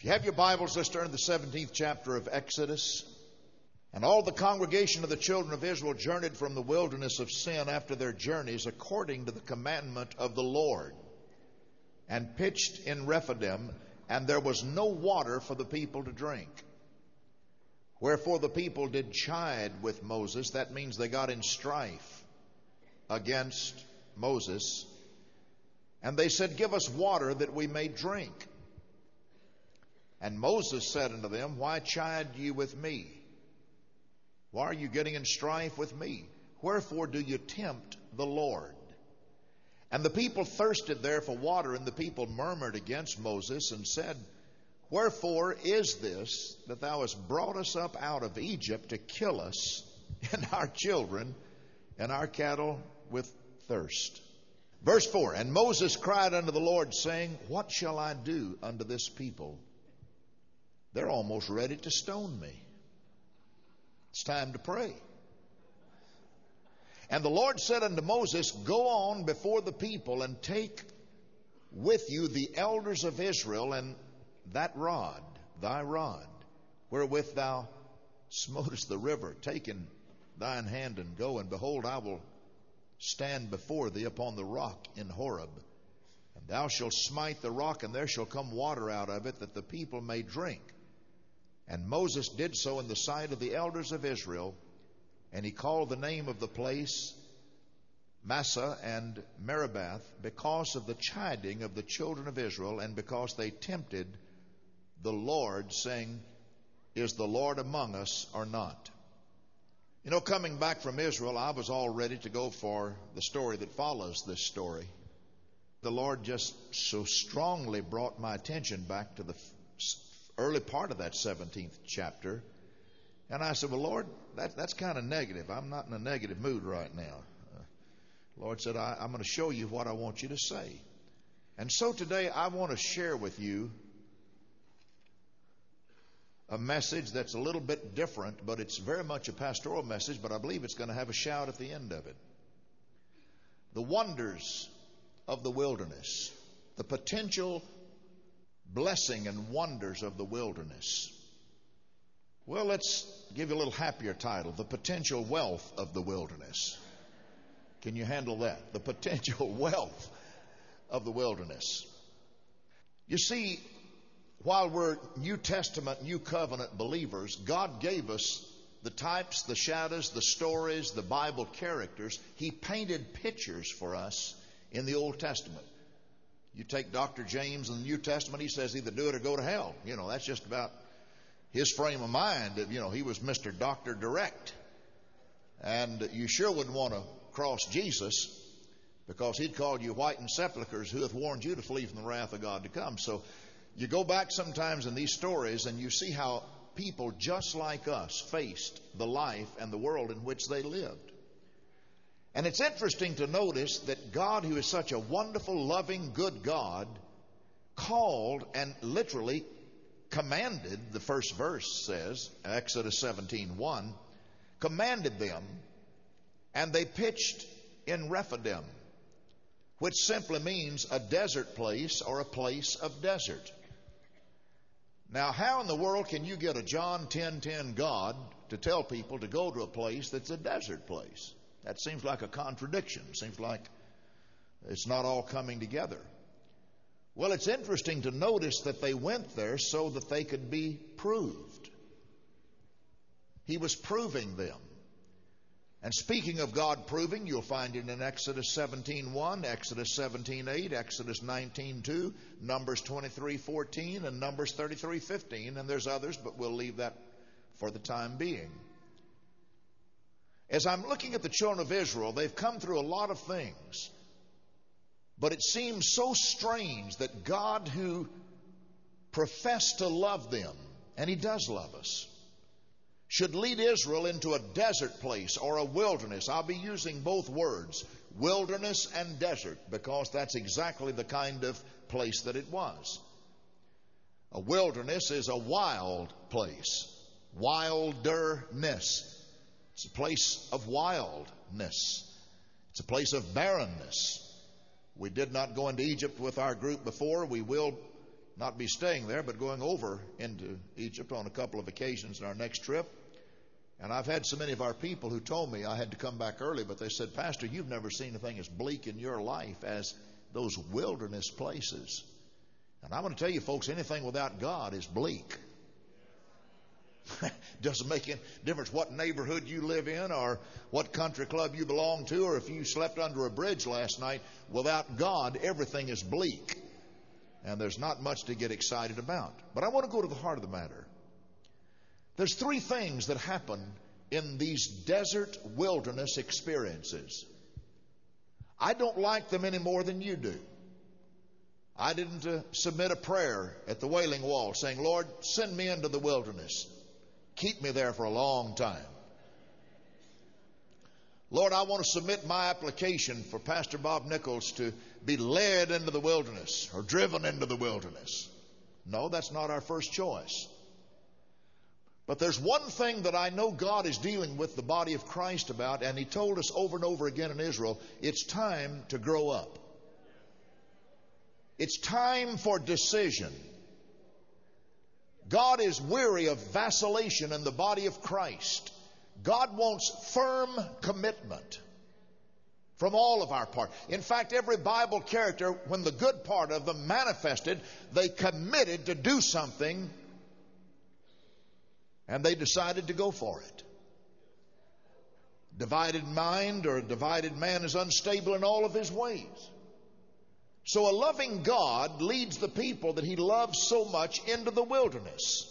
If you have your Bibles, let's turn to the 17th chapter of Exodus. And all the congregation of the children of Israel journeyed from the wilderness of Sin after their journeys according to the commandment of the Lord, and pitched in Rephidim, and there was no water for the people to drink. Wherefore the people did chide with Moses. That means they got in strife against Moses. And they said, Give us water that we may drink. And Moses said unto them, Why chide ye with me? Why are you getting in strife with me? Wherefore do you tempt the Lord? And the people thirsted there for water, and the people murmured against Moses and said, Wherefore is this that thou hast brought us up out of Egypt to kill us and our children and our cattle with thirst? Verse 4, And Moses cried unto the Lord, saying, What shall I do unto this people? They're almost ready to stone me. It's time to pray. And the Lord said unto Moses, Go on before the people, and take with you the elders of Israel, and that rod, thy rod, wherewith thou smotest the river, take in thine hand and go, and behold, I will stand before thee upon the rock in Horeb. And thou shalt smite the rock, and there shall come water out of it, that the people may drink. And Moses did so in the sight of the elders of Israel, and he called the name of the place Massah and Meribah, because of the chiding of the children of Israel, and because they tempted the Lord, saying, Is the Lord among us or not? You know, coming back from Israel, I was all ready to go for the story that follows this story. The Lord just so strongly brought my attention back to the early part of that 17th chapter. And I said, Well, Lord, that's kind of negative. I'm not in a negative mood right now. The Lord said, I'm going to show you what I want you to say. And so today I want to share with you a message that's a little bit different, but it's very much a pastoral message, but I believe it's going to have a shout at the end of it. The wonders of the wilderness, the potential blessing and wonders of the wilderness. Well, let's give you a little happier title, The Potential Wealth of the Wilderness. Can you handle that? The potential wealth of the wilderness. You see, while we're New Testament, New Covenant believers, God gave us the types, the shadows, the stories, the Bible characters. He painted pictures for us in the Old Testament. You take Dr. James in the New Testament, he says either do it or go to hell. You know, that's just about his frame of mind. You know, he was Mr. Dr. Direct. And you sure wouldn't want to cross Jesus, because he'd called you whitened sepulchres, who hath warned you to flee from the wrath of God to come. So you go back sometimes in these stories and you see how people just like us faced the life and the world in which they lived. And it's interesting to notice that God, who is such a wonderful, loving, good God, called and literally commanded, the first verse says, Exodus 17:1, commanded them, and they pitched in Rephidim, which simply means a desert place or a place of desert. Now, how in the world can you get a John 10:10 God to tell people to go to a place that's a desert place? That seems like a contradiction. Seems like it's not all coming together. Well, it's interesting to notice that they went there so that they could be proved. He was proving them. And speaking of God proving, you'll find it in Exodus 17:1, Exodus 17:8, Exodus 19:2, Numbers 23:14, and Numbers 33:15. And there's others, but we'll leave that for the time being. As I'm looking at the children of Israel, they've come through a lot of things. But it seems so strange that God, who professed to love them, and He does love us, should lead Israel into a desert place or a wilderness. I'll be using both words, wilderness and desert, because that's exactly the kind of place that it was. A wilderness is a wild place, wilderness. It's a place of wildness. It's a place of barrenness. We did not go into Egypt with our group before. We will not be staying there, but going over into Egypt on a couple of occasions in our next trip. And I've had so many of our people who told me I had to come back early, but they said, Pastor, you've never seen anything as bleak in your life as those wilderness places. And I'm going to tell you, folks, anything without God is bleak. Doesn't make any difference what neighborhood you live in or what country club you belong to, or if you slept under a bridge last night. Without God, everything is bleak. And there's not much to get excited about. But I want to go to the heart of the matter. There's three things that happen in these desert wilderness experiences. I don't like them any more than you do. I didn't submit a prayer at the Wailing Wall saying, Lord, send me into the wilderness. Keep me there for a long time. Lord, I want to submit my application for Pastor Bob Nichols to be led into the wilderness or driven into the wilderness. No, that's not our first choice. But there's one thing that I know God is dealing with the body of Christ about, and He told us over and over again in Israel, it's time to grow up. It's time for decision. God is weary of vacillation in the body of Christ. God wants firm commitment from all of our part. In fact, every Bible character, when the good part of them manifested, they committed to do something and they decided to go for it. Divided mind or a divided man is unstable in all of his ways. So a loving God leads the people that He loves so much into the wilderness.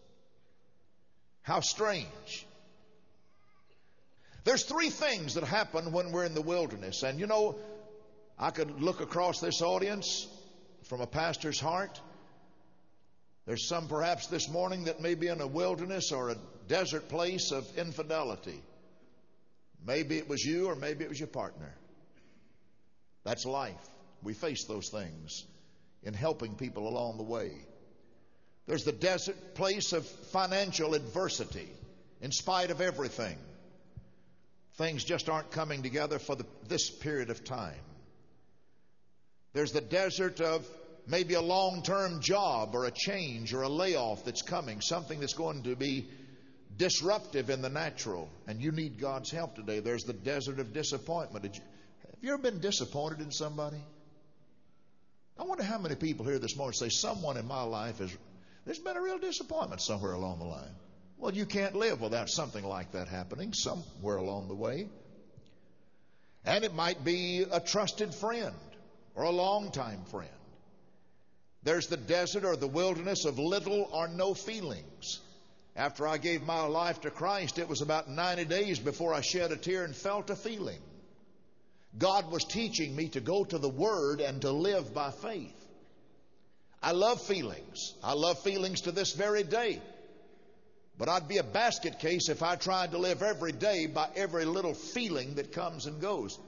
How strange. There's three things that happen when we're in the wilderness. And you know, I could look across this audience from a pastor's heart. There's some perhaps this morning that may be in a wilderness or a desert place of infidelity. Maybe it was you or maybe it was your partner. That's life. We face those things in helping people along the way. There's the desert place of financial adversity. In spite of everything, things just aren't coming together for this period of time. There's the desert of maybe a long-term job or a change or a layoff that's coming, something that's going to be disruptive in the natural, and you need God's help today. There's the desert of disappointment. Have you ever been disappointed in somebody? I wonder how many people here this morning say, someone in my life there's been a real disappointment somewhere along the line. Well, you can't live without something like that happening somewhere along the way. And it might be a trusted friend or a longtime friend. There's the desert or the wilderness of little or no feelings. After I gave my life to Christ, it was about 90 days before I shed a tear and felt a feeling. God was teaching me to go to the Word and to live by faith. I love feelings. I love feelings to this very day. But I'd be a basket case if I tried to live every day by every little feeling that comes and goes.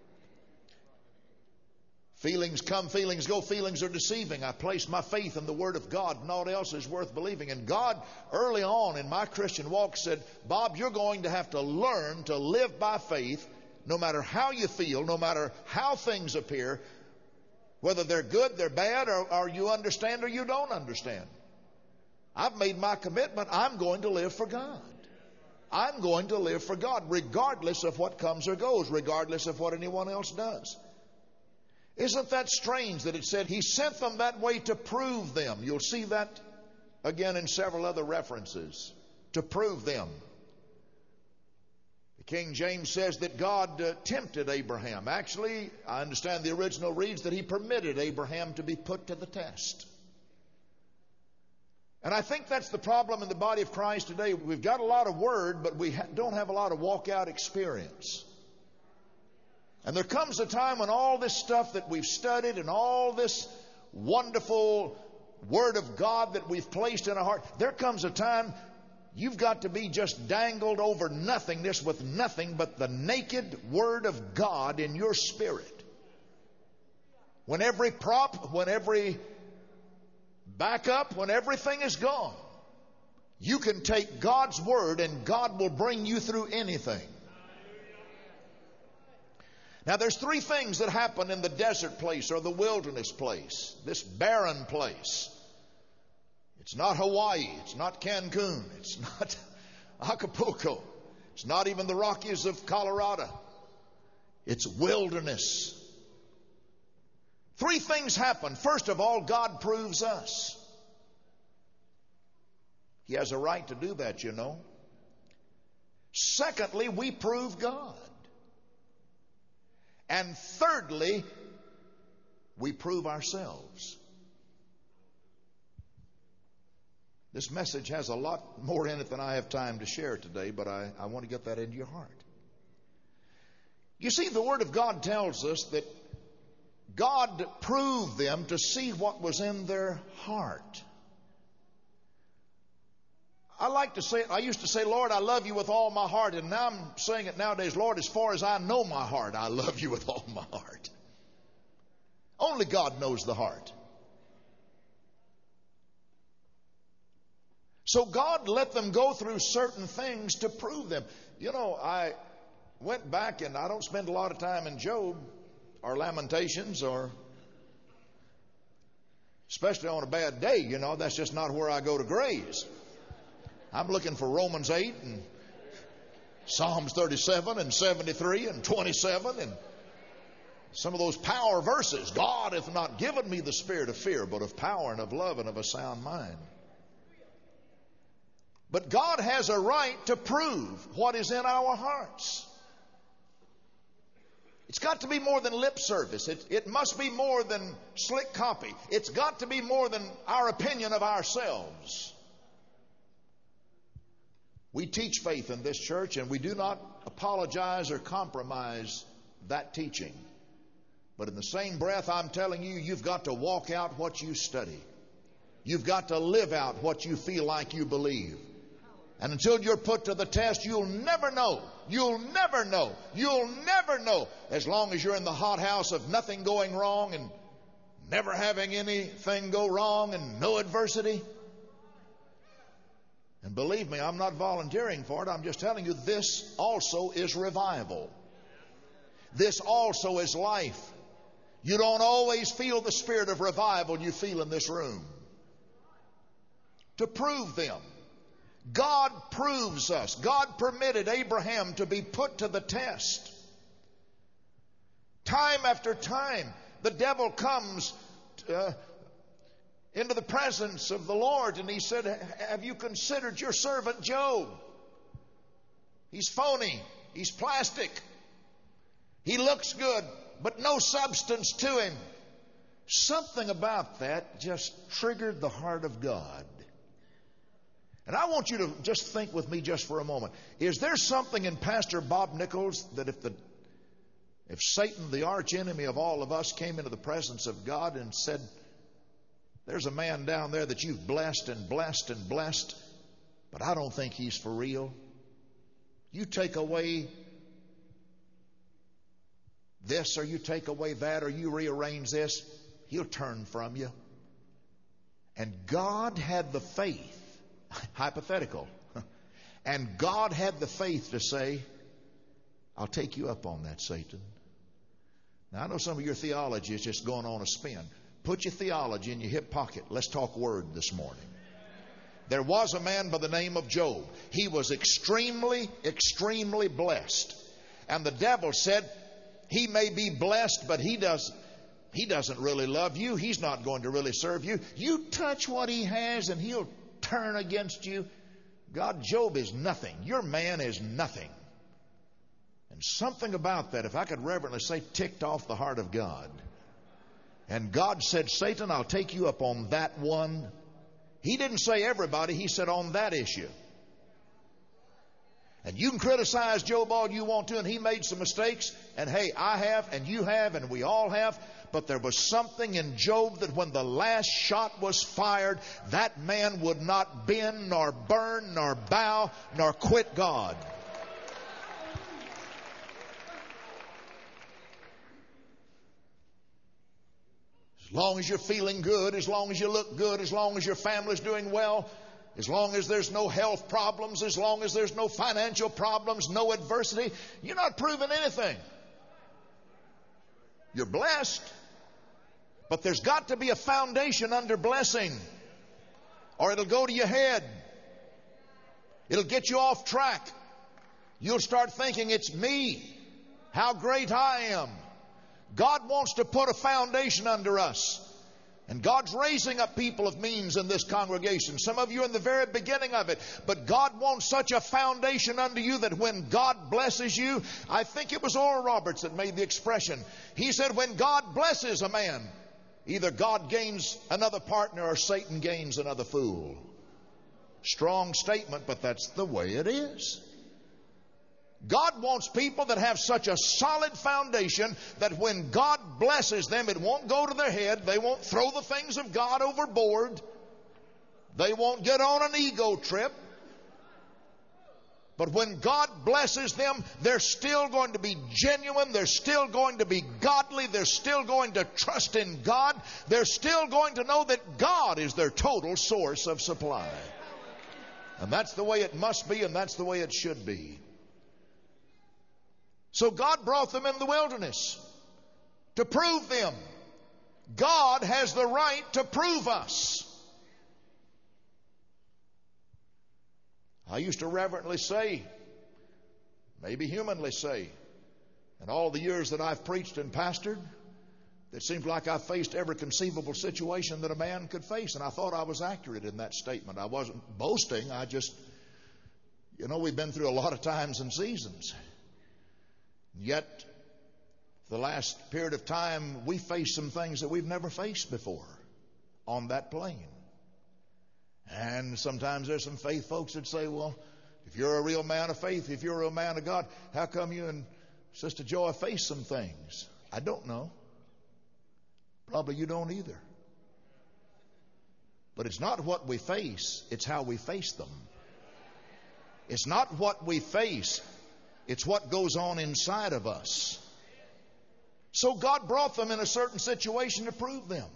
Feelings come, feelings go. Feelings are deceiving. I place my faith in the Word of God. Naught else is worth believing. And God, early on in my Christian walk, said, Bob, you're going to have to learn to live by faith no matter how you feel, no matter how things appear, whether they're good, they're bad, or you understand or you don't understand. I've made my commitment. I'm going to live for God. I'm going to live for God, regardless of what comes or goes, regardless of what anyone else does. Isn't that strange that it said He sent them that way to prove them? You'll see that again in several other references. To prove them. The King James says that God tempted Abraham. Actually, I understand the original reads that He permitted Abraham to be put to the test. And I think that's the problem in the body of Christ today. We've got a lot of word, but we don't have a lot of walk-out experience. And there comes a time when all this stuff that we've studied and all this wonderful Word of God that we've placed in our heart, there comes a time you've got to be just dangled over nothingness with nothing but the naked Word of God in your spirit. When every prop, when every backup, when everything is gone, you can take God's Word and God will bring you through anything. Now there's three things that happen in the desert place or the wilderness place, this barren place. It's not Hawaii. It's not Cancun. It's not Acapulco. It's not even the Rockies of Colorado. It's wilderness. Three things happen. First of all, God proves us. He has a right to do that, you know. Secondly, we prove God. And thirdly, we prove ourselves. This message has a lot more in it than I have time to share today, but I want to get that into your heart. You see, the Word of God tells us that God proved them to see what was in their heart. I used to say, Lord, I love you with all my heart, and now I'm saying it nowadays, Lord, as far as I know my heart, I love you with all my heart. Only God knows the heart. So God let them go through certain things to prove them. You know, I went back, and I don't spend a lot of time in Job or Lamentations, or especially on a bad day, you know, that's just not where I go to graze. I'm looking for Romans 8 and Psalms 37 and 73 and 27 and some of those power verses. God hath not given me the spirit of fear, but of power and of love and of a sound mind. But God has a right to prove what is in our hearts. It's got to be more than lip service. It must be more than slick copy. It's got to be more than our opinion of ourselves. We teach faith in this church, and we do not apologize or compromise that teaching. But in the same breath, I'm telling you, you've got to walk out what you study. You've got to live out what you feel like you believe. And until you're put to the test, you'll never know. You'll never know. You'll never know. As long as you're in the hothouse of nothing going wrong and never having anything go wrong and no adversity. And believe me, I'm not volunteering for it. I'm just telling you, this also is revival. This also is life. You don't always feel the spirit of revival you feel in this room. To prove them. God proves us. God permitted Abraham to be put to the test. Time after time, the devil comes into the presence of the Lord, and he said, have you considered your servant Job? He's phony. He's plastic. He looks good, but no substance to him. Something about that just triggered the heart of God. And I want you to just think with me just for a moment. Is there something in Pastor Bob Nichols that if Satan, the arch enemy of all of us, came into the presence of God and said, there's a man down there that you've blessed and blessed and blessed, but I don't think he's for real. You take away this, or you take away that, or you rearrange this, he'll turn from you. And God had the faith, hypothetical, and God had the faith to say, I'll take you up on that, Satan. Now, I know some of your theology is just going on a spin. Put your theology in your hip pocket. Let's talk word this morning. There was a man by the name of Job. He was extremely, extremely blessed. And the devil said, he may be blessed, but he doesn't really love you. He's not going to really serve you. You touch what he has and he'll turn against you. God, Job is nothing. Your man is nothing. And something about that, if I could reverently say, ticked off the heart of God. And God said, Satan, I'll take you up on that one. He didn't say everybody. He said on that issue. And you can criticize Job all you want to, and he made some mistakes. And hey, I have, and you have, and we all have. But there was something in Job that when the last shot was fired, that man would not bend, nor burn, nor bow, nor quit God. As long as you're feeling good, as long as you look good, as long as your family's doing well, as long as there's no health problems, as long as there's no financial problems, no adversity, you're not proving anything. You're blessed, but there's got to be a foundation under blessing. or it'll go to your head. It'll get you off track. You'll start thinking, it's me, how great I am. God wants to put a foundation under us. And God's raising up people of means in this congregation. Some of you are in the very beginning of it. But God wants such a foundation under you that when God blesses you, I think it was Oral Roberts that made the expression. He said, when God blesses a man, either God gains another partner or Satan gains another fool. Strong statement, but that's the way it is. God wants people that have such a solid foundation that when God blesses them, it won't go to their head. They won't throw the things of God overboard. They won't get on an ego trip. But when God blesses them, they're still going to be genuine. They're still going to be godly. They're still going to trust in God. They're still going to know that God is their total source of supply. And that's the way it must be, and that's the way it should be. So God brought them in the wilderness to prove them. God has the right to prove us. I used to reverently say, maybe humanly say, in all the years that I've preached and pastored, it seems like I've faced every conceivable situation that a man could face. And I thought I was accurate in that statement. I wasn't boasting. I just, we've been through a lot of times and seasons. Yet, the last period of time, we face some things that we've never faced before on that plane. And sometimes there's some faith folks that say, well, if you're a real man of faith, if you're a real man of God, how come you and Sister Joy face some things? I don't know. Probably you don't either. But it's not what we face, it's how we face them. It's not what we face, it's what goes on inside of us. So God brought them in a certain situation to prove them.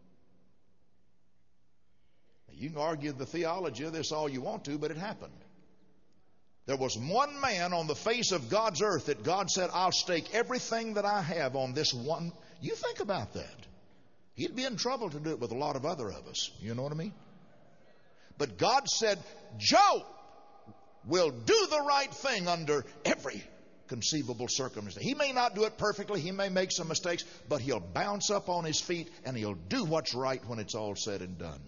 You can argue the theology of this all you want to, but it happened. There was one man on the face of God's earth that God said, I'll stake everything that I have on this one. You think about that. He'd be in trouble to do it with a lot of other of us. You know what I mean? But God said, Job will do the right thing under every conceivable circumstance. He may not do it perfectly. He may make some mistakes, but he'll bounce up on his feet and he'll do what's right when it's all said and done.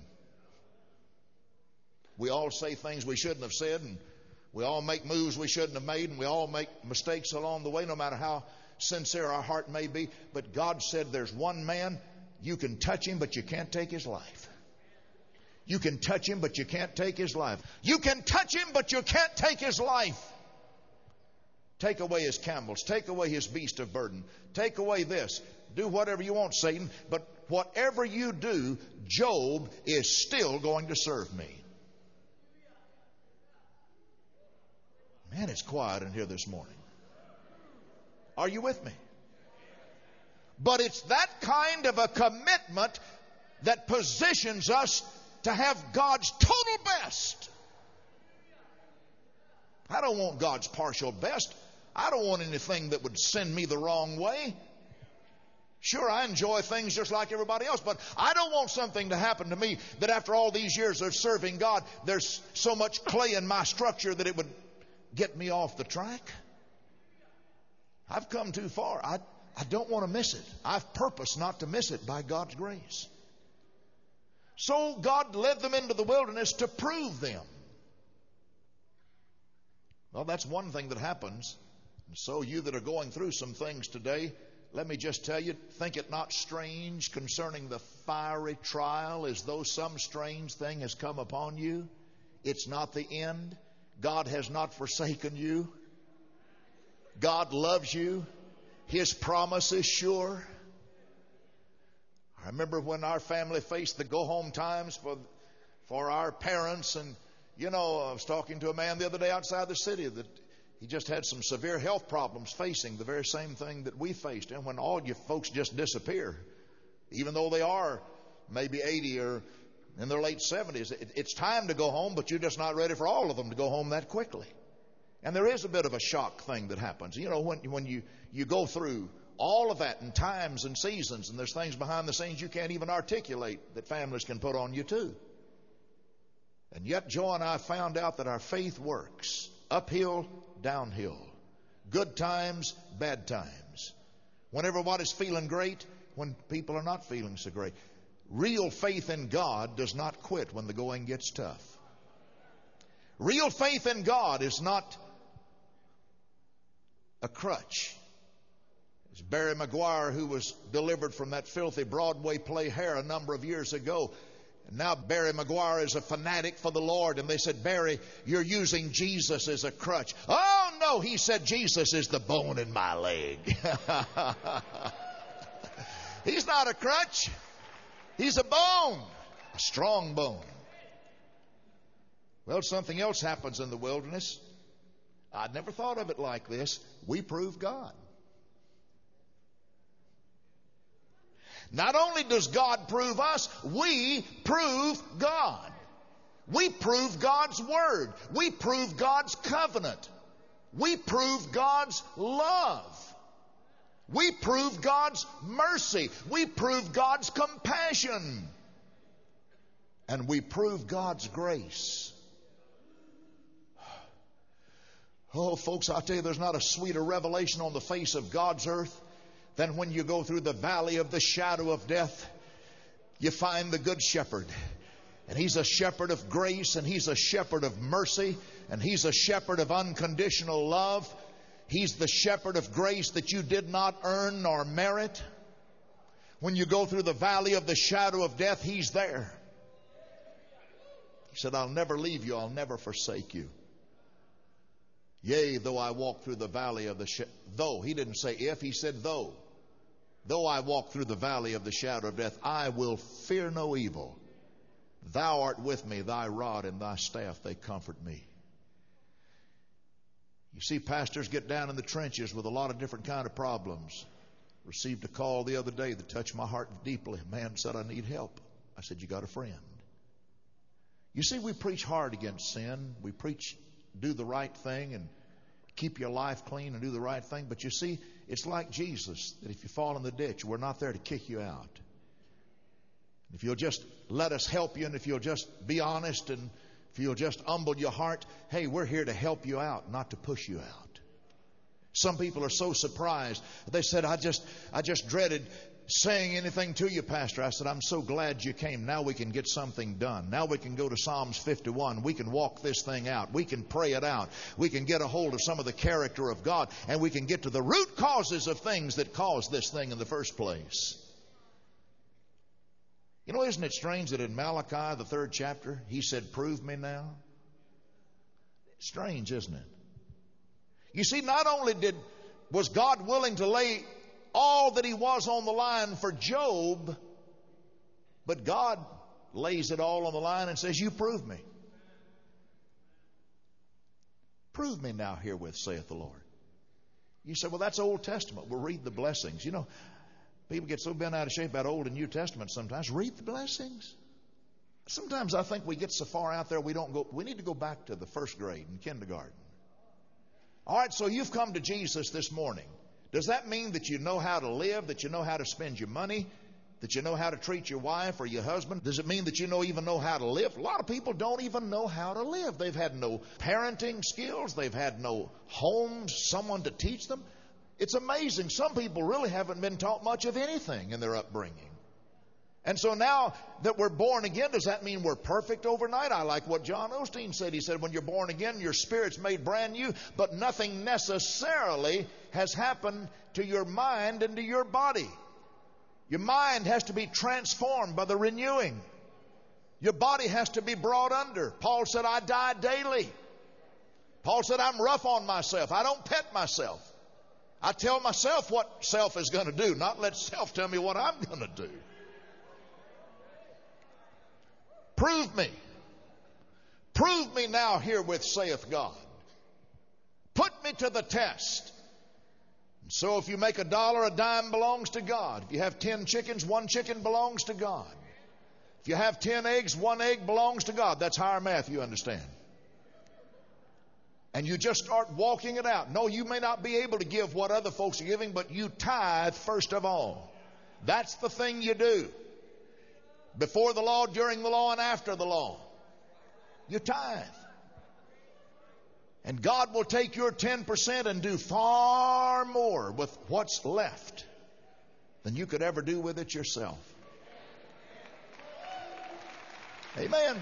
We all say things we shouldn't have said, and we all make moves we shouldn't have made, and we all make mistakes along the way, no matter how sincere our heart may be. But God said there's one man, you can touch him, but you can't take his life. You can touch him, but you can't take his life. You can touch him, but you can't take his life. Take away his camels. Take away his beast of burden. Take away this. Do whatever you want, Satan. But whatever you do, Job is still going to serve me. Man, it's quiet in here this morning. Are you with me? But it's that kind of a commitment that positions us to have God's total best. I don't want God's partial best. I don't want anything that would send me the wrong way. Sure, I enjoy things just like everybody else, but I don't want something to happen to me that after all these years of serving God, there's so much clay in my structure that it would get me off the track. I've come too far. I don't want to miss it. I've purposed not to miss it by God's grace. So God led them into the wilderness to prove them. Well, that's one thing that happens. And so you that are going through some things today, let me just tell you, think it not strange concerning the fiery trial as though some strange thing has come upon you. It's not the end. God has not forsaken you. God loves you. His promise is sure. I remember when our family faced the go-home times for our parents. And, I was talking to a man the other day outside the city that he just had some severe health problems facing the very same thing that we faced. And when all you folks just disappear, even though they are maybe 80 or in their late 70s, it's time to go home, but you're just not ready for all of them to go home that quickly. And there is a bit of a shock thing that happens. When you go through all of that in times and seasons, and there's things behind the scenes you can't even articulate that families can put on you too. And yet Joe and I found out that our faith works. Uphill, downhill. Good times, bad times. When everybody's feeling great, when people are not feeling so great. Real faith in God does not quit when the going gets tough. Real faith in God is not a crutch. It's Barry Maguire, who was delivered from that filthy Broadway play Hair a number of years ago. And now Barry Maguire is a fanatic for the Lord. And they said, Barry, you're using Jesus as a crutch. Oh, no, he said, Jesus is the bone in my leg. He's not a crutch. He's a bone, a strong bone. Well, something else happens in the wilderness. I'd never thought of it like this. We prove God. Not only does God prove us, we prove God. We prove God's Word. We prove God's covenant. We prove God's love. We prove God's mercy. We prove God's compassion. And we prove God's grace. Oh, folks, I'll tell you, there's not a sweeter revelation on the face of God's earth than when you go through the valley of the shadow of death. You find the good shepherd. And he's a shepherd of grace, and he's a shepherd of mercy, and he's a shepherd of unconditional love. He's the shepherd of grace that you did not earn nor merit. When you go through the valley of the shadow of death, he's there. He said, I'll never leave you, I'll never forsake you. Yea, though I walk through the valley of the though, he didn't say if, he said though. Though I walk through the valley of the shadow of death, I will fear no evil. Thou art with me, thy rod and thy staff, they comfort me. You see, pastors get down in the trenches with a lot of different kind of problems. Received a call the other day that touched my heart deeply. A man said, I need help. I said, you got a friend. You see, we preach hard against sin. We preach do the right thing and keep your life clean and do the right thing. But you see, it's like Jesus, that if you fall in the ditch, we're not there to kick you out. If you'll just let us help you, and if you'll just be honest, and if you'll just humble your heart, hey, we're here to help you out, not to push you out. Some people are so surprised. They said, I just dreaded saying anything to you, Pastor. I said, I'm so glad you came. Now we can get something done. Now we can go to Psalms 51. We can walk this thing out. We can pray it out. We can get a hold of some of the character of God, and we can get to the root causes of things that caused this thing in the first place. You know, isn't it strange that in Malachi, the 3rd chapter, he said, prove me now? Strange, isn't it? You see, not only was God willing to lay all that he was on the line for Job, but God lays it all on the line and says, you prove me. Prove me now herewith, saith the Lord. You say, well, that's Old Testament. We'll read the blessings. You know, people get so bent out of shape about Old and New Testament sometimes. Read the blessings. Sometimes I think we get so far out there we need to go back to the first grade in kindergarten. All right, so you've come to Jesus this morning. Does that mean that you know how to live, that you know how to spend your money, that you know how to treat your wife or your husband? Does it mean that you even know how to live? A lot of people don't even know how to live. They've had no parenting skills. They've had no homes, someone to teach them. It's amazing. Some people really haven't been taught much of anything in their upbringing. And so now that we're born again, does that mean we're perfect overnight? I like what John Osteen said. He said, when you're born again, your spirit's made brand new, but nothing necessarily has happened to your mind and to your body. Your mind has to be transformed by the renewing. Your body has to be brought under. Paul said, I die daily. Paul said, I'm rough on myself. I don't pet myself. I tell myself what self is going to do, not let self tell me what I'm going to do. Prove me. Prove me now herewith, saith God. Put me to the test. And so if you make $1, a dime belongs to God. If you have 10 chickens, 1 chicken belongs to God. If you have 10 eggs, 1 egg belongs to God. That's higher math, you understand. And you just start walking it out. No, you may not be able to give what other folks are giving, but you tithe first of all. That's the thing you do. Before the law, during the law, and after the law. You tithe. And God will take your 10% and do far more with what's left than you could ever do with it yourself. Amen.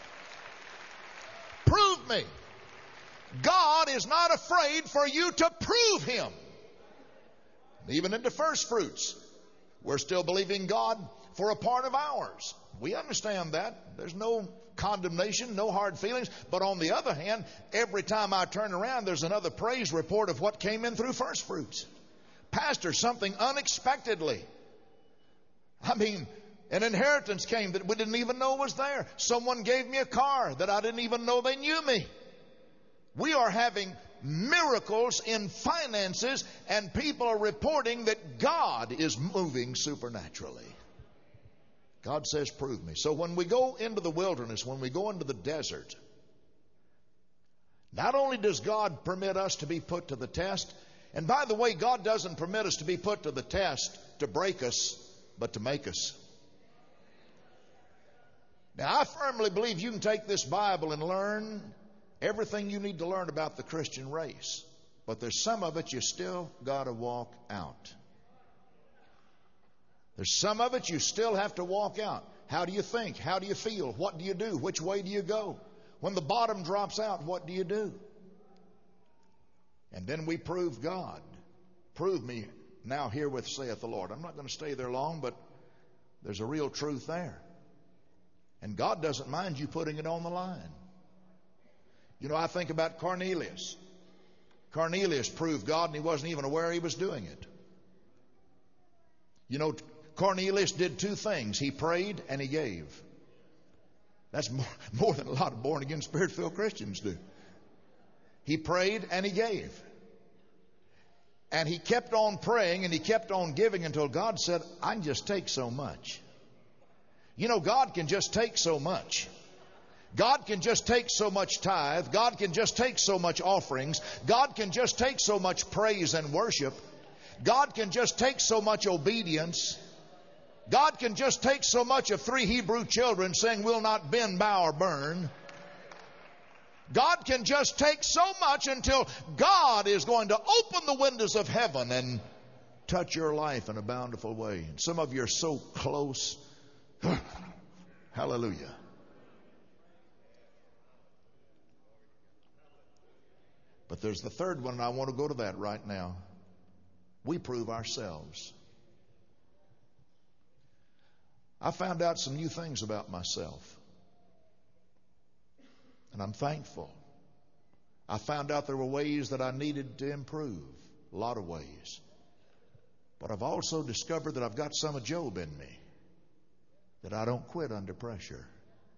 Prove me. God is not afraid for you to prove Him. Even into first fruits, we're still believing God for a part of ours. We understand that. There's no condemnation, no hard feelings. But on the other hand, every time I turn around, there's another praise report of what came in through first fruits. Pastor, something unexpectedly. I mean, an inheritance came that we didn't even know was there. Someone gave me a car that I didn't even know they knew me. We are having miracles in finances, and people are reporting that God is moving supernaturally. God says, prove me. So when we go into the wilderness, when we go into the desert, not only does God permit us to be put to the test, and by the way, God doesn't permit us to be put to the test to break us, but to make us. Now, I firmly believe you can take this Bible and learn everything you need to learn about the Christian race. But there's some of it you still got to walk out. There's some of it you still have to walk out. How do you think? How do you feel? What do you do? Which way do you go? When the bottom drops out, what do you do? And then we prove God. Prove me now herewith saith the Lord. I'm not going to stay there long, but there's a real truth there. And God doesn't mind you putting it on the line. You know, I think about Cornelius. Cornelius proved God, and he wasn't even aware he was doing it. You know, Cornelius did two things. He prayed and he gave. That's more than a lot of born-again, Spirit-filled Christians do. He prayed and he gave. And he kept on praying and he kept on giving until God said, I can just take so much. You know, God can just take so much. God can just take so much tithe. God can just take so much offerings. God can just take so much praise and worship. God can just take so much obedience. God can just take so much of 3 Hebrew children saying, we'll not bend, bow, or burn. God can just take so much until God is going to open the windows of heaven and touch your life in a bountiful way. And some of you are so close. Hallelujah. But there's the third one, and I want to go to that right now. We prove ourselves. I found out some new things about myself. And I'm thankful. I found out there were ways that I needed to improve. A lot of ways. But I've also discovered that I've got some of Job in me. That I don't quit under pressure.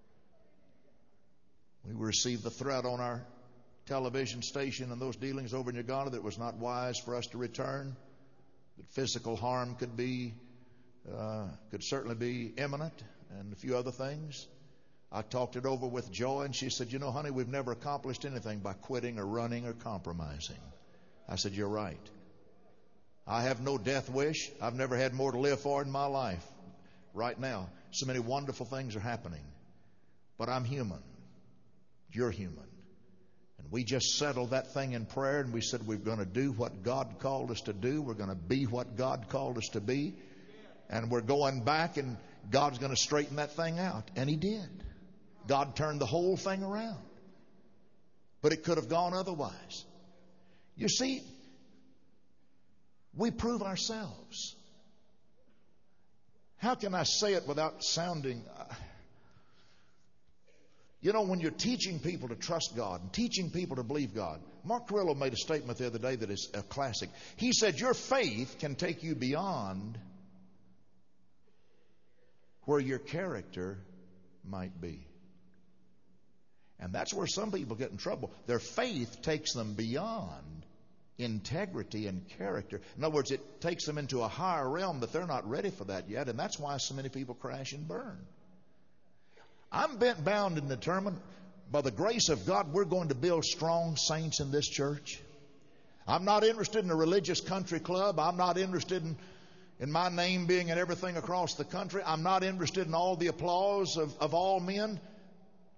We received the threat on our television station and those dealings over in Uganda that it was not wise for us to return. That physical harm could certainly be imminent, and a few other things. I talked it over with Joy, and she said, you know, honey, we've never accomplished anything by quitting or running or compromising. I said, you're right. I have no death wish. I've never had more to live for in my life. Right now, so many wonderful things are happening. But I'm human. You're human. And we just settled that thing in prayer, and we said we're going to do what God called us to do. We're going to be what God called us to be. And we're going back, and God's going to straighten that thing out. And He did. God turned the whole thing around. But it could have gone otherwise. You see, we prove ourselves. How can I say it without sounding... You know, when you're teaching people to trust God and teaching people to believe God, Mark Carrillo made a statement the other day that is a classic. He said, your faith can take you beyond where your character might be. And that's where some people get in trouble. Their faith takes them beyond integrity and character. In other words, it takes them into a higher realm that they're not ready for that yet, and that's why so many people crash and burn. I'm bent, bound, and determined by the grace of God we're going to build strong saints in this church. I'm not interested in a religious country club. I'm not interested in my name being in everything across the country. I'm not interested in all the applause of all men.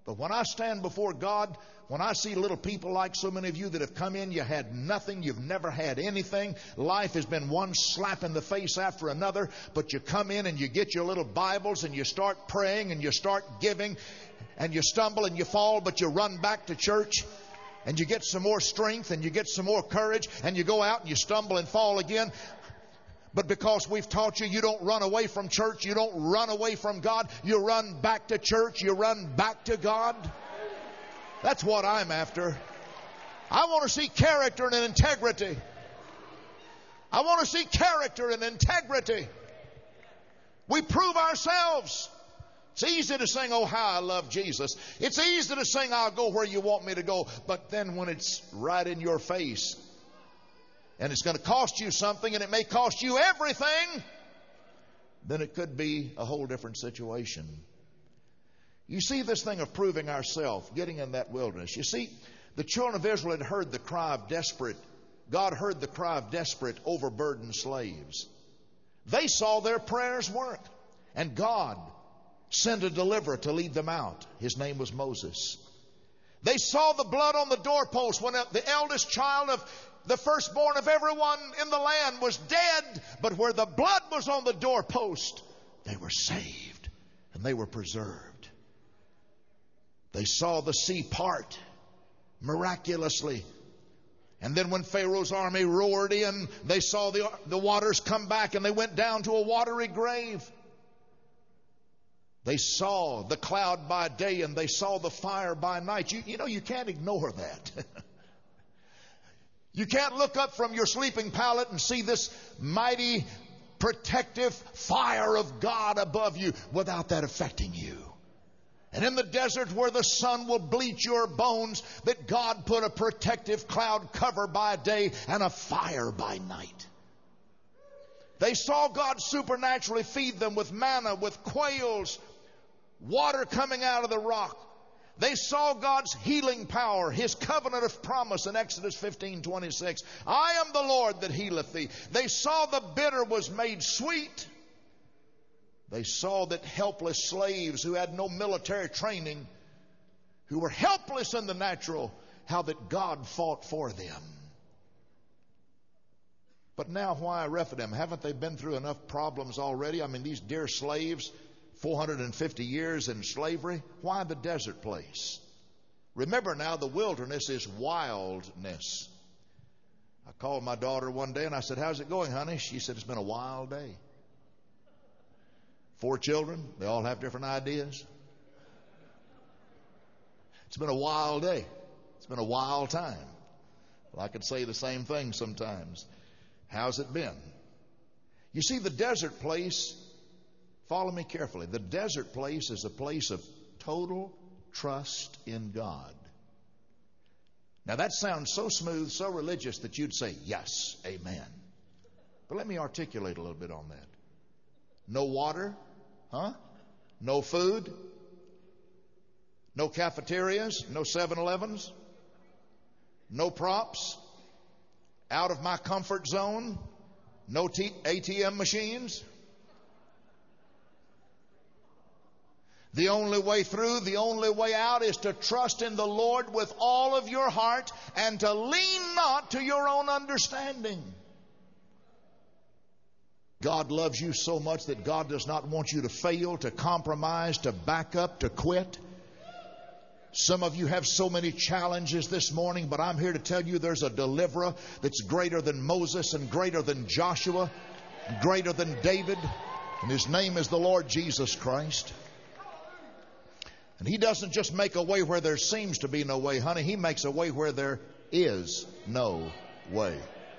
But when I stand before God, when I see little people like so many of you that have come in, you had nothing, you've never had anything. Life has been one slap in the face after another. But you come in and you get your little Bibles and you start praying and you start giving and you stumble and you fall, but you run back to church. And you get some more strength and you get some more courage and you go out and you stumble and fall again. But because we've taught you, you don't run away from church. You don't run away from God. You run back to church. You run back to God. That's what I'm after. I want to see character and integrity. I want to see character and integrity. We prove ourselves. It's easy to sing, oh, how I love Jesus. It's easy to sing, I'll go where you want me to go. But then when it's right in your face, and it's going to cost you something, and it may cost you everything, then it could be a whole different situation. You see, this thing of proving ourselves, getting in that wilderness. You see, the children of Israel had heard the cry of desperate. God heard the cry of desperate, overburdened slaves. They saw their prayers work. And God sent a deliverer to lead them out. His name was Moses. They saw the blood on the doorpost when the eldest child of the firstborn of everyone in the land was dead. But where the blood was on the doorpost, they were saved and they were preserved. They saw the sea part miraculously. And then when Pharaoh's army roared in, they saw the waters come back and they went down to a watery grave. They saw the cloud by day and they saw the fire by night. You know, you can't ignore that. You can't look up from your sleeping pallet and see this mighty protective fire of God above you without that affecting you. And in the desert where the sun will bleach your bones, that God put a protective cloud cover by day and a fire by night. They saw God supernaturally feed them with manna, with quails, water coming out of the rock. They saw God's healing power, His covenant of promise in Exodus 15:26. I am the Lord that healeth thee. They saw the bitter was made sweet. They saw that helpless slaves who had no military training, who were helpless in the natural, how that God fought for them. But now why Rephidim? Haven't they been through enough problems already? I mean, these dear slaves, 450 years in slavery. Why the desert place? Remember now, the wilderness is wildness. I called my daughter one day and I said, how's it going, honey? She said, it's been a wild day. 4 children, they all have different ideas. It's been a wild day. It's been a wild time. Well, I could say the same thing sometimes. How's it been? You see, the desert place, follow me carefully. The desert place is a place of total trust in God. Now that sounds so smooth, so religious that you'd say, yes, amen. But let me articulate a little bit on that. No water, no food, no cafeterias, no 7-Elevens, no props, out of my comfort zone, no ATM machines. The only way through, the only way out is to trust in the Lord with all of your heart and to lean not to your own understanding. God loves you so much that God does not want you to fail, to compromise, to back up, to quit. Some of you have so many challenges this morning, but I'm here to tell you there's a deliverer that's greater than Moses and greater than Joshua, and greater than David, and His name is the Lord Jesus Christ. And He doesn't just make a way where there seems to be no way, honey. He makes a way where there is no way.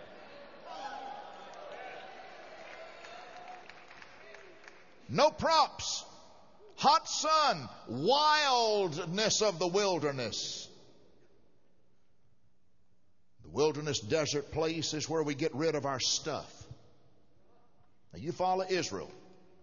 No props, hot sun, wildness of the wilderness. The wilderness desert place is where we get rid of our stuff. Now you follow Israel.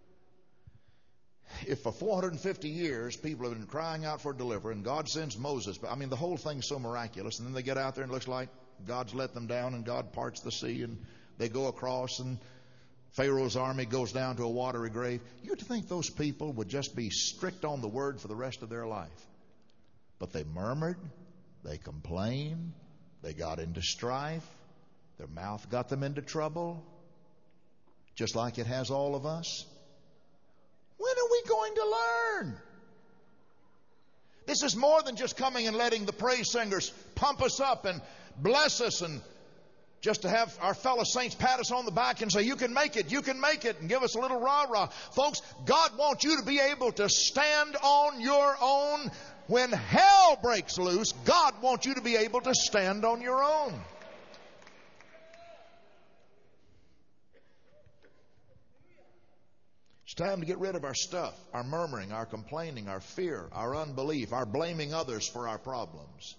If for 450 years people have been crying out for deliverance and God sends Moses, I mean the whole thing's so miraculous, and then they get out there and it looks like God's let them down and God parts the sea and they go across and Pharaoh's army goes down to a watery grave. You'd think those people would just be strict on the word for the rest of their life. But they murmured, they complained, they got into strife, their mouth got them into trouble, just like it has all of us. When are we going to learn? This is more than just coming and letting the praise singers pump us up and bless us, and just to have our fellow saints pat us on the back and say, you can make it, and give us a little rah-rah. Folks, God wants you to be able to stand on your own. When hell breaks loose, God wants you to be able to stand on your own. It's time to get rid of our stuff, our murmuring, our complaining, our fear, our unbelief, our blaming others for our problems.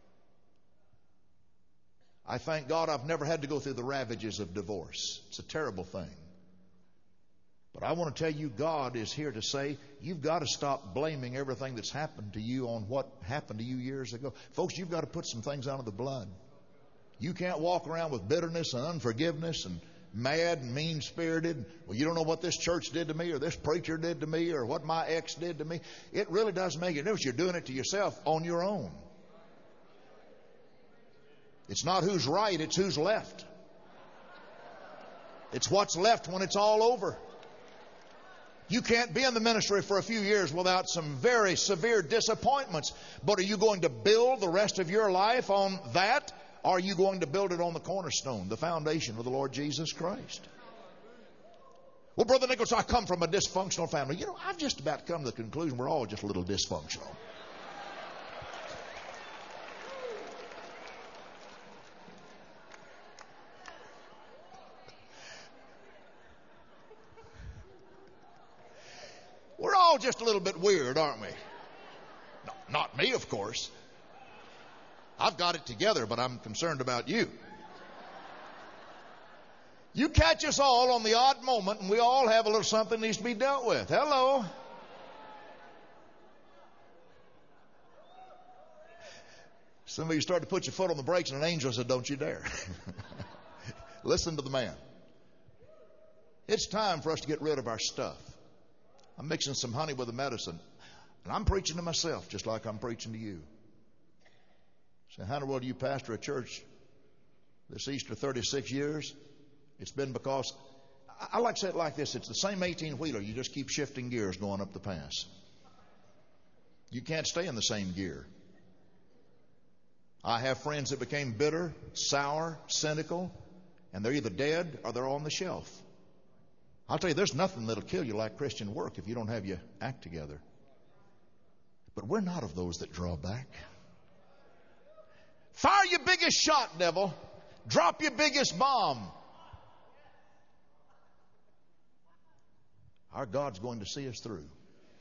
I thank God I've never had to go through the ravages of divorce. It's a terrible thing. But I want to tell you, God is here to say, you've got to stop blaming everything that's happened to you on what happened to you years ago. Folks, you've got to put some things out of the blood. You can't walk around with bitterness and unforgiveness and mad and mean-spirited. Well, you don't know what this church did to me, or this preacher did to me, or what my ex did to me. It really does make a difference. You're doing it to yourself on your own. It's not who's right, it's who's left. It's what's left when it's all over. You can't be in the ministry for a few years without some very severe disappointments. But are you going to build the rest of your life on that? Or are you going to build it on the cornerstone, the foundation of the Lord Jesus Christ? Well, Brother Nichols, I come from a dysfunctional family. You know, I've just about come to the conclusion we're all just a little dysfunctional. We're all just a little bit weird, aren't we? No, not me, of course. I've got it together, but I'm concerned about you. You catch us all on the odd moment, and we all have a little something that needs to be dealt with. Hello. Some of you start to put your foot on the brakes, and an angel said, don't you dare. Listen to the man. It's time for us to get rid of our stuff. I'm mixing some honey with the medicine, and I'm preaching to myself just like I'm preaching to you. So how in the world do you pastor a church this Easter 36 years? It's been because, I like to say it like this, it's the same 18-wheeler. You just keep shifting gears going up the pass. You can't stay in the same gear. I have friends that became bitter, sour, cynical, and they're either dead or they're on the shelf. I'll tell you, there's nothing that'll kill you like Christian work if you don't have your act together. But we're not of those that draw back. Fire your biggest shot, devil. Drop your biggest bomb. Our God's going to see us through.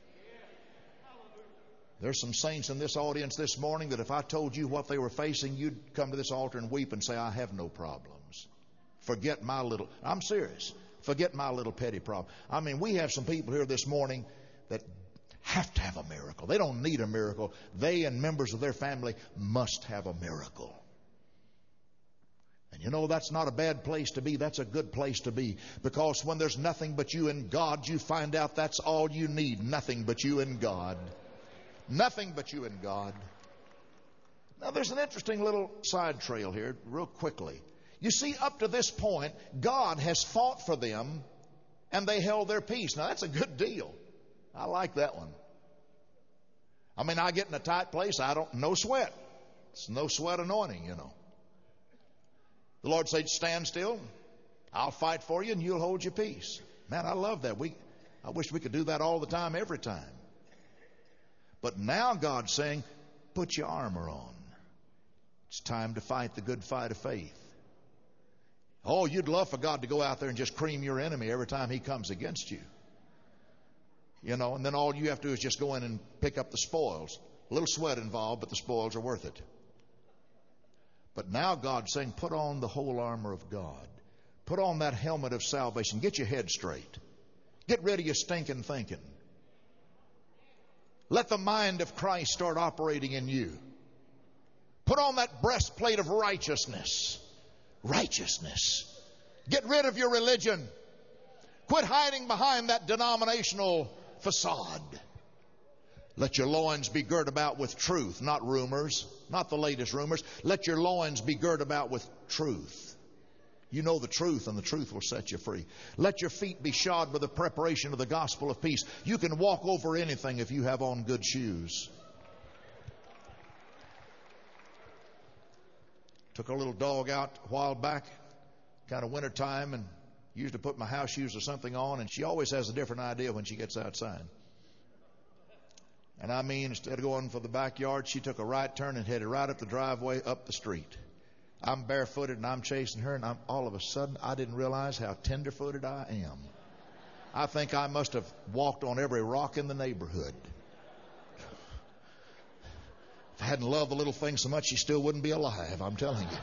There's some saints in this audience this morning that if I told you what they were facing, you'd come to this altar and weep and say, I have no problems. Forget my little, I'm serious. Forget my little petty problem. I mean, we have some people here this morning that have to have a miracle. They don't need a miracle. They and members of their family must have a miracle. And you know, that's not a bad place to be. That's a good place to be. Because when there's nothing but you and God, you find out that's all you need. Nothing but you and God. Nothing but you and God. Now, there's an interesting little side trail here, real quickly. You see, up to this point, God has fought for them, and they held their peace. Now, that's a good deal. I like that one. I mean, I get in a tight place, no sweat. It's no sweat anointing, you know. The Lord said, stand still. I'll fight for you, and you'll hold your peace. Man, I love that. I wish we could do that all the time, every time. But now God's saying, put your armor on. It's time to fight the good fight of faith. Oh, you'd love for God to go out there and just cream your enemy every time he comes against you. You know, and then all you have to do is just go in and pick up the spoils. A little sweat involved, but the spoils are worth it. But now God's saying, put on the whole armor of God. Put on that helmet of salvation. Get your head straight. Get rid of your stinking thinking. Let the mind of Christ start operating in you. Put on that breastplate of righteousness. Righteousness. Get rid of your religion. Quit hiding behind that denominational facade. Let your loins be girt about with truth, not rumors, not the latest rumors. Let your loins be girt about with truth. You know the truth, and the truth will set you free. Let your feet be shod with the preparation of the gospel of peace. You can walk over anything if you have on good shoes. Took a little dog out a while back, kind of winter time, and used to put my house shoes or something on, and she always has a different idea when she gets outside. And I mean, instead of going for the backyard, she took a right turn and headed right up the driveway, up the street. I'm barefooted and I'm chasing her, and all of a sudden I didn't realize how tenderfooted I am. I think I must have walked on every rock in the neighborhood. If I hadn't loved the little thing so much, she still wouldn't be alive, I'm telling you.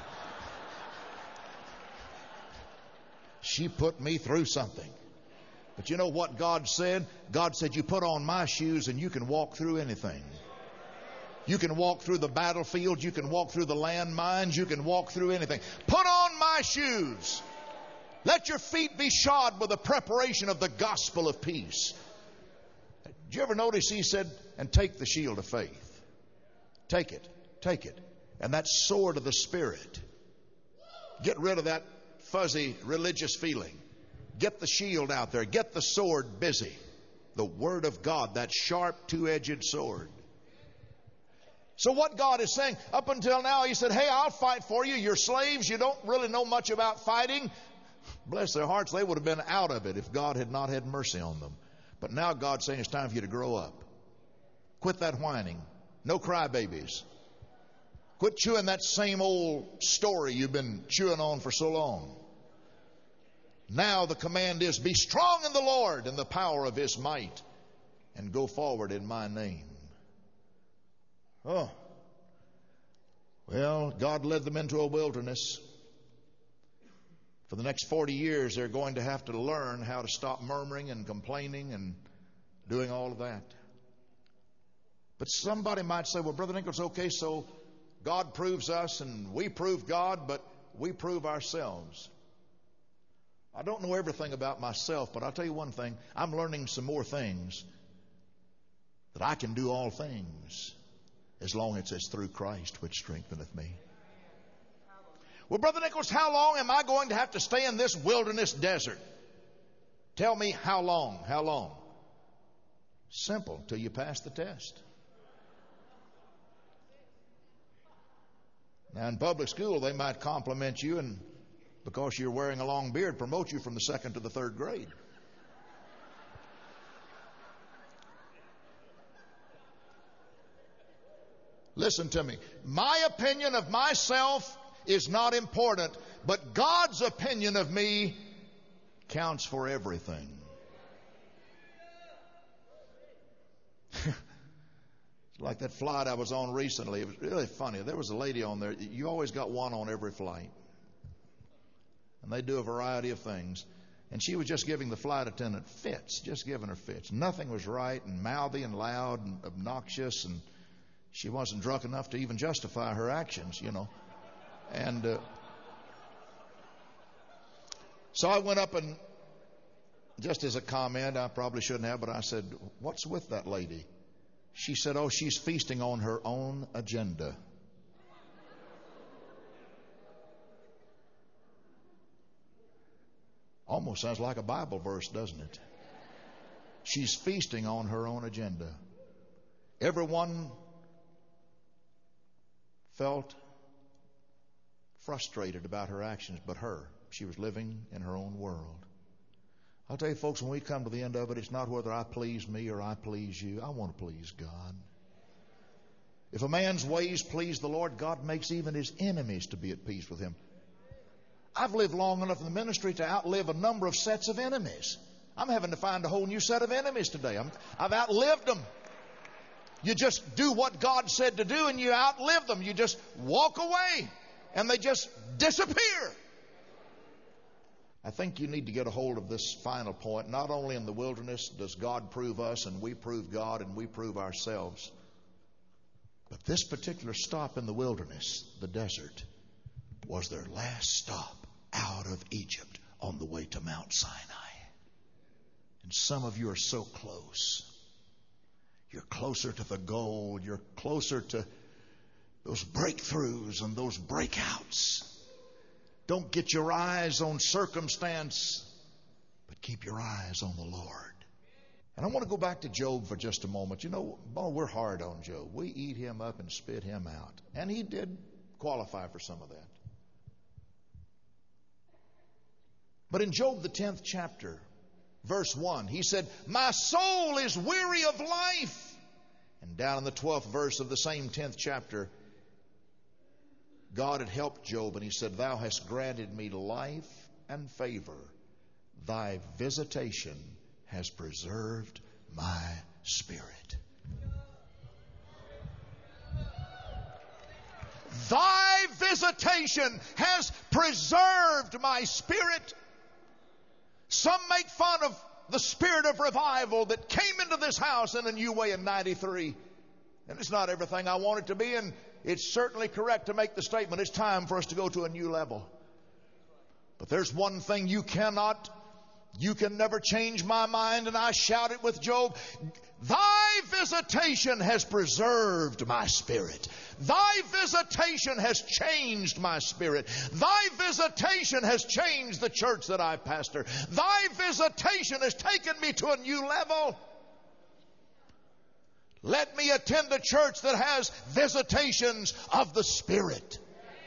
She put me through something. But you know what God said? God said, you put on my shoes and you can walk through anything. You can walk through the battlefield. You can walk through the landmines. You can walk through anything. Put on my shoes. Let your feet be shod with the preparation of the gospel of peace. Did you ever notice he said, and take the shield of faith? Take it. Take it. And that sword of the Spirit. Get rid of that fuzzy religious feeling. Get the shield out there. Get the sword busy. The Word of God, that sharp two-edged sword. So what God is saying, up until now, He said, hey, I'll fight for you. You're slaves. You don't really know much about fighting. Bless their hearts, they would have been out of it if God had not had mercy on them. But now God's saying it's time for you to grow up. Quit that whining. No crybabies. Quit chewing that same old story you've been chewing on for so long. Now the command is, be strong in the Lord and the power of His might, and go forward in my name. Oh. Well, God led them into a wilderness. For the next 40 years, they're going to have to learn how to stop murmuring and complaining and doing all of that. But somebody might say, well, Brother Nichols, okay, so God proves us and we prove God, but we prove ourselves. I don't know everything about myself, but I'll tell you one thing. I'm learning some more things, that I can do all things as long as it's through Christ which strengtheneth me. Well, Brother Nichols, how long am I going to have to stay in this wilderness desert? Tell me how long? How long? Simple, till you pass the test. Now, in public school, they might compliment you and because you're wearing a long beard, promote you from the 2nd to the 3rd grade. Listen to me. My opinion of myself is not important, but God's opinion of me counts for everything. Like that flight I was on recently. It was really funny. There was a lady on there. You always got one on every flight. And they do a variety of things. And she was just giving the flight attendant fits, just giving her fits. Nothing was right, and mouthy and loud and obnoxious, and she wasn't drunk enough to even justify her actions, you know. And so I went up and, just as a comment, I probably shouldn't have, but I said, what's with that lady? She said, oh, she's feasting on her own agenda. Almost sounds like a Bible verse, doesn't it? She's feasting on her own agenda. Everyone felt frustrated about her actions but her. She was living in her own world. I'll tell you, folks, when we come to the end of it, it's not whether I please me or I please you. I want to please God. If a man's ways please the Lord, God makes even his enemies to be at peace with him. I've lived long enough in the ministry to outlive a number of sets of enemies. I'm having to find a whole new set of enemies today. I've outlived them. You just do what God said to do and you outlive them. You just walk away and they just disappear. I think you need to get a hold of this final point. Not only in the wilderness does God prove us and we prove God and we prove ourselves, but this particular stop in the wilderness, the desert, was their last stop out of Egypt on the way to Mount Sinai. And some of you are so close. You're closer to the goal. You're closer to those breakthroughs and those breakouts. Don't get your eyes on circumstance, but keep your eyes on the Lord. And I want to go back to Job for just a moment. You know, we're hard on Job. We eat him up and spit him out. And he did qualify for some of that. But in Job, the 10th chapter, verse 1, he said, my soul is weary of life. And down in the 12th verse of the same 10th chapter, God had helped Job, and he said, thou hast granted me life and favor. Thy visitation has preserved my spirit. Thy visitation has preserved my spirit. Some make fun of the spirit of revival that came into this house in a new way in 93. And it's not everything I want it to be, and it's certainly correct to make the statement, it's time for us to go to a new level. But there's one thing you can never change my mind, and I shout it with Job. Thy visitation has preserved my spirit. Thy visitation has changed my spirit. Thy visitation has changed the church that I pastor. Thy visitation has taken me to a new level. Let me attend a church that has visitations of the Spirit,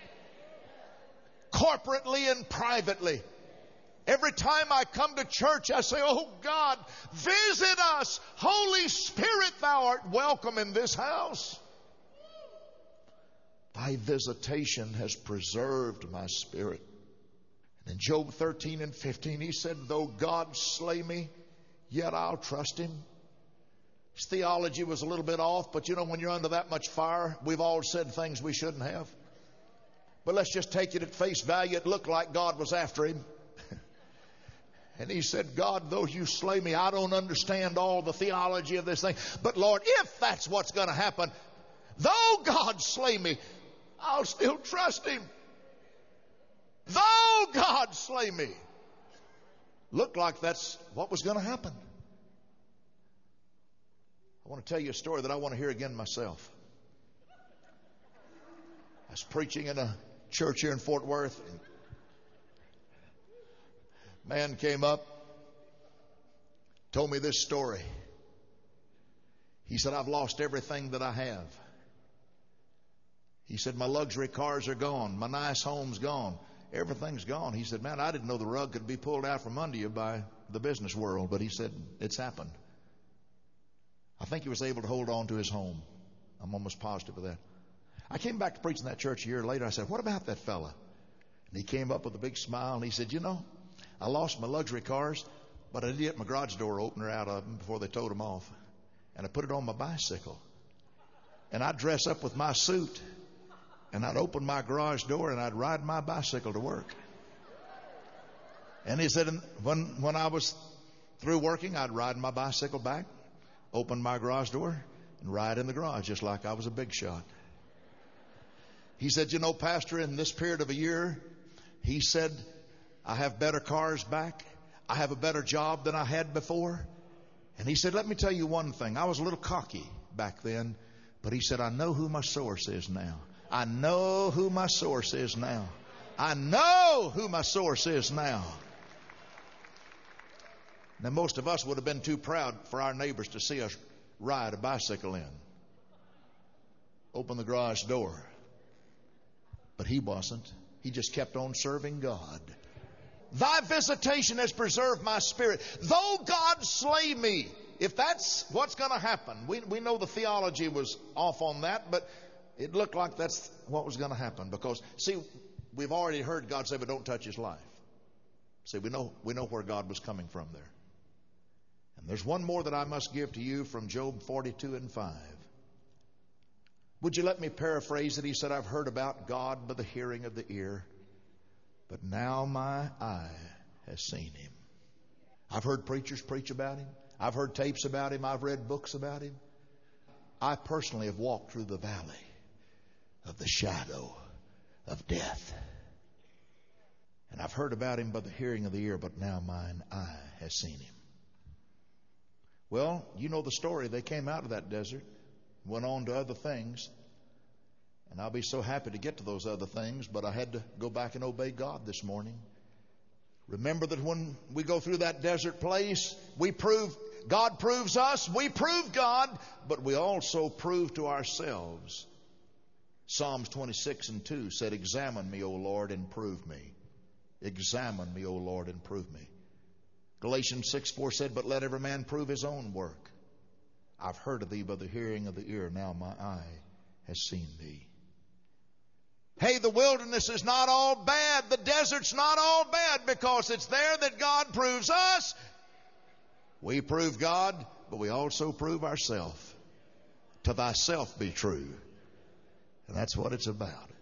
corporately and privately. Every time I come to church, I say, oh God, visit us. Holy Spirit, thou art welcome in this house. Thy visitation has preserved my spirit. And in Job 13 and 15, he said, though God slay me, yet I'll trust him. His theology was a little bit off, but you know, when you're under that much fire, we've all said things we shouldn't have. But let's just take it at face value. It looked like God was after him. And he said, God, though you slay me, I don't understand all the theology of this thing. But Lord, if that's what's going to happen, though God slay me, I'll still trust him. Though God slay me. Looked like that's what was going to happen. I want to tell you a story that I want to hear again myself. I was preaching in a church here in Fort Worth. A man came up, told me this story. He said, I've lost everything that I have. He said, my luxury cars are gone. My nice home's gone. Everything's gone. He said, man, I didn't know the rug could be pulled out from under you by the business world. But he said, it's happened. I think he was able to hold on to his home. I'm almost positive of that. I came back to preaching that church a year later. I said, what about that fella? And he came up with a big smile and he said, you know, I lost my luxury cars, but I did get my garage door opener out of them before they towed them off. And I put it on my bicycle. And I'd dress up with my suit and I'd open my garage door and I'd ride my bicycle to work. And he said, when I was through working, I'd ride my bicycle back, open my garage door, and ride in the garage just like I was a big shot. He said, you know, Pastor, in this period of a year, he said, I have better cars back. I have a better job than I had before. And he said, let me tell you one thing. I was a little cocky back then, but he said, I know who my source is now. I know who my source is now. I know who my source is now. Now, most of us would have been too proud for our neighbors to see us ride a bicycle in. Open the garage door. But he wasn't. He just kept on serving God. Thy visitation has preserved my spirit. Though God slay me. If that's what's going to happen. We know the theology was off on that, but it looked like that's what was going to happen. Because, see, we've already heard God say, but don't touch his life. See, we know where God was coming from there. And there's one more that I must give to you from Job 42 and 5. Would you let me paraphrase it? He said, I've heard about God by the hearing of the ear, but now my eye has seen him. I've heard preachers preach about him. I've heard tapes about him. I've read books about him. I personally have walked through the valley of the shadow of death. And I've heard about him by the hearing of the ear, but now mine eye has seen him. Well, you know the story. They came out of that desert, went on to other things. And I'll be so happy to get to those other things, but I had to go back and obey God this morning. Remember that when we go through that desert place, God proves us, we prove God, but we also prove to ourselves. Psalms 26:2 said, "Examine me, O Lord, and prove me. Examine me, O Lord, and prove me." Galatians 6:4 said, "But let every man prove his own work. I've heard of thee by the hearing of the ear. Now my eye has seen thee." Hey, the wilderness is not all bad. The desert's not all bad, because it's there that God proves us. We prove God, but we also prove ourselves. To thyself be true. And that's what it's about.